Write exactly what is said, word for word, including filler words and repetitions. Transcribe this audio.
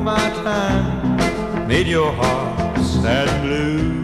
my time, made your heart sad and blue.